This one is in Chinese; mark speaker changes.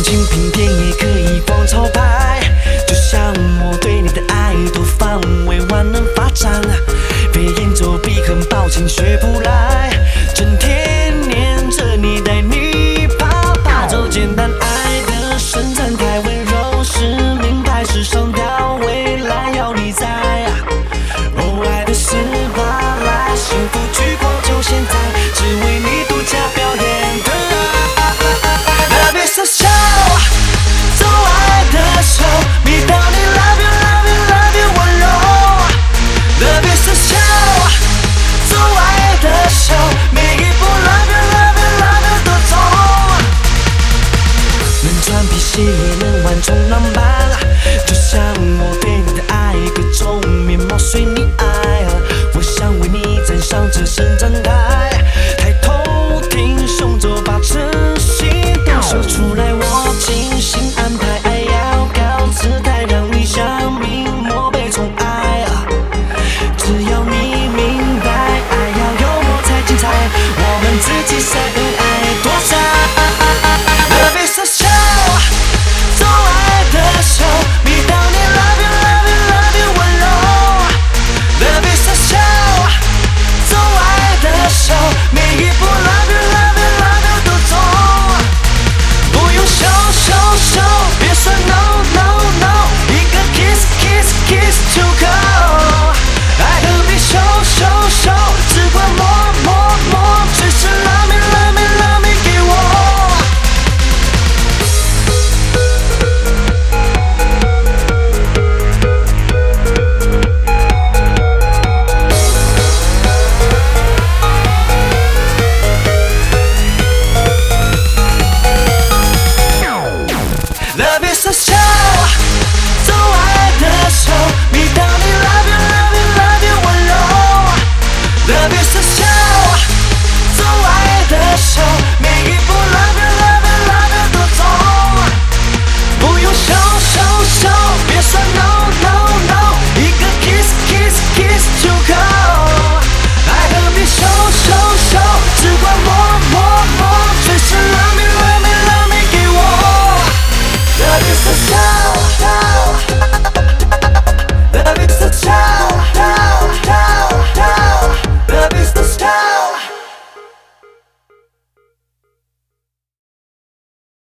Speaker 1: 精品店也可以放潮牌，就像我对你的爱多方委婉能发展，飞檐走壁很抱歉学不来，整天黏着你带你跑跑，走简单爱的伸展太温柔是名牌时尚调未来要你在，哦爱的失败来幸福举光就现在，只为你独家表演的爱，Love is a show。走爱的手，迷倒你 love you love you love you 温柔 ，Love is a show。走爱的手，每一步 love you love you love you 都痛。能穿皮鞋也能玩冲浪板，就像我对你的爱，各种面貌随你爱。我想为你站上这伸展台。